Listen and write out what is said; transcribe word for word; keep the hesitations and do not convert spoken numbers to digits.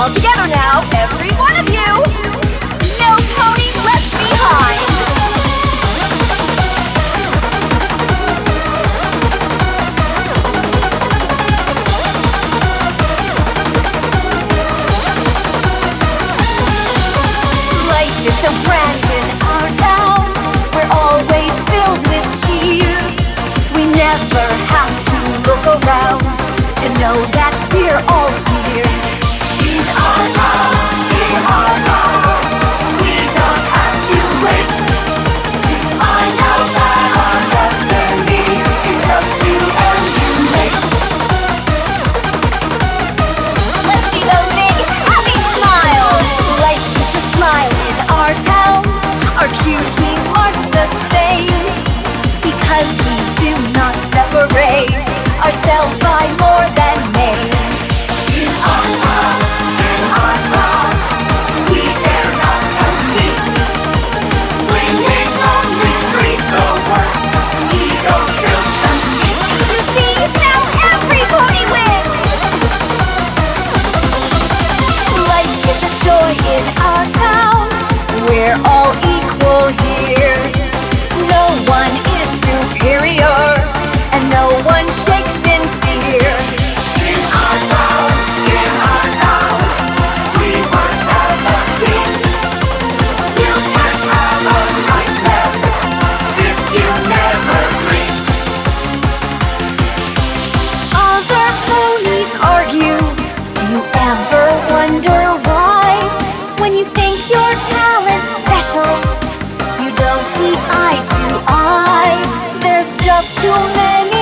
All together now, every one of you! No pony left behind! Life is so grand in our town. We're always filled with cheer. We never have to look around to know that we're all here. In our town, in our town, we don't have to wait to find out that our destiny is just to emulate. Let's see those big, happy smiles. Life is a smile in our town. Our cutie marks the same, because we do not separate ourselves by more than name. In our town, in our town, we dare not compete. Winning only breeds the worst ego filled conceit. You see, now every pony wins. Life is a joy in our town. We're all equal here. No one is superior, and no one shakes in fear. In our town, in our town, we work as a team. You can't have a nightmare if you never dream. Other ponies argue. Do you ever wonder why? When you think your talent's special, you don't see eye to eye. There's just too many